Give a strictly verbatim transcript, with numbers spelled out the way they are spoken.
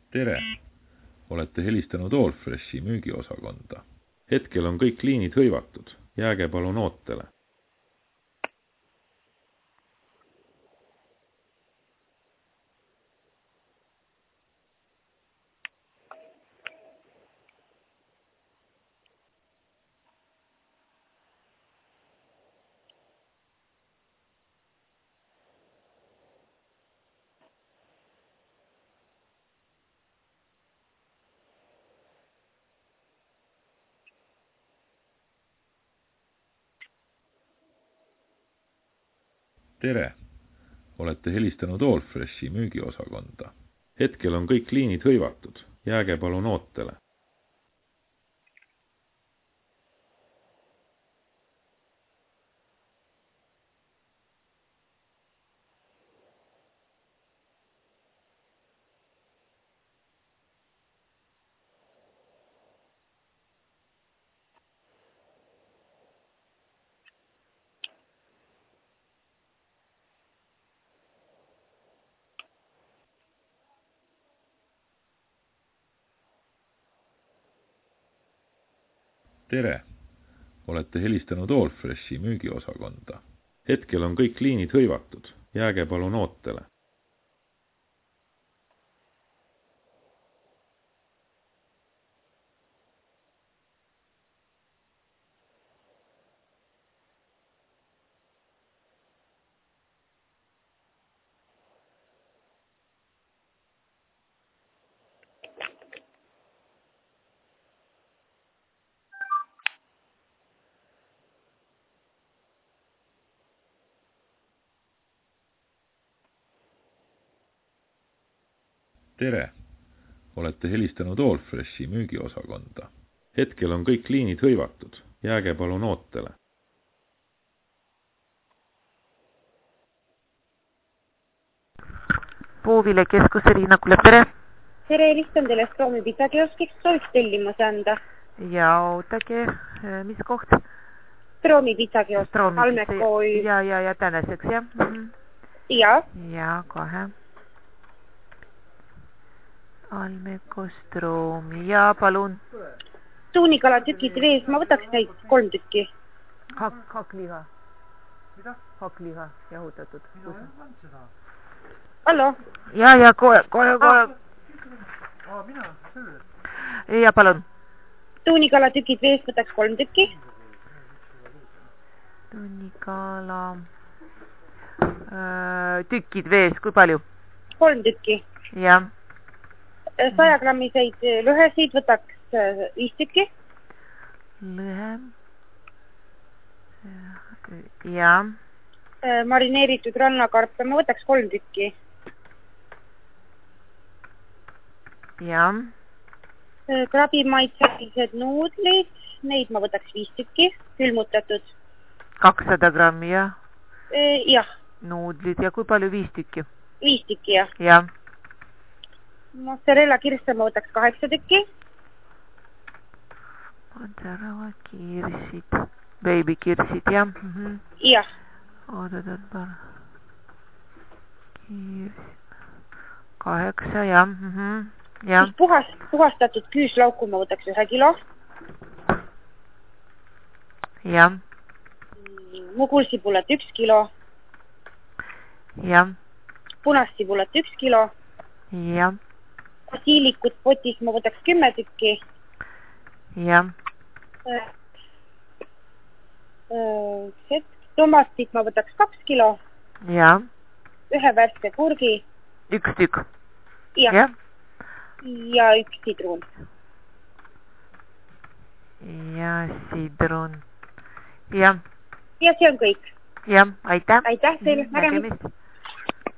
Tere! Olete helistanud Allfreshi müügiosakonda. Hetkel on kõik liinid hõivatud. Jääge palun ootele. Tere! Olete helistanud Allfreshi müügiosakonda. Hetkel on kõik liinid hõivatud. Jääge palun ootele. Tere! Olete helistanud Allfreshi müügiosakonda. Hetkel on kõik liinid hõivatud. Jääge palun ootele. Tere! Olete helistanud Allfreshi müügiosakonda. Hetkel on kõik liinid hõivatud. Jääge palun ootele. Puuvile keskuse Riina Kulev, tere! Tere, helistan teile Stroomi pitsakioskiks, sooviks tellimuse anda. Ja ootage, mis koht? Stroomi pitsakiosk, Almekoi. Ja, ja, ja tänaseks, jah? Mm -hmm. Ja. Ja, kohe. Almeko Stroomi, ja palun. Tuunikala tükid vees, ma võtaks neid kolm tükki. Hak, hakliha. Mida? Hakliha, jahutatud. Hallo? Ja, ja, kohe, kohe, kohe. Ah, mina, ja palun. Tuunikala tükid vees, võtaks kolm tükki. Tuunikala äh, tükid vees, kui palju? Kolm tükki. Ja. Saja grammiseid lõhesid võtaks viis tükki. Lõhe. Ja. Marineeritud rannakarpe, ma võtaks kolm tükki. Ja. Krabimaitselised nuudlid, neid ma võtaks viis tükki, külmutatud. kakssada grammi, jah? Jah. Nuudlid ja kui palju viis tükki? Viis tükki, jah. Ja. Mozzarella kirste ma võtaks kaheksa tükki. Mozzarella kirsid, baby kirsid, jah? Mm -hmm. Jah. Oodatud paar. Kirsid. Kaheksa, jah? Mm -hmm. Ja. Siis puhast, puhastatud küüslauku ma võtaks ühe kilo. Jah. Mugulsibulat üks kilo. Jah. Punassibulat üks kilo. Jah. Basiilikut potis ma võtaks kümme tükki. Jah. Tomatit ma võtaks kaks kilo. Jah. Ühe värske kurgi. Üks tükk. Jah. Ja. Ja üks sidrun. Ja sidrun. Jah. Ja see on kõik. Jah, aitäh. Aitäh teile, nägemist.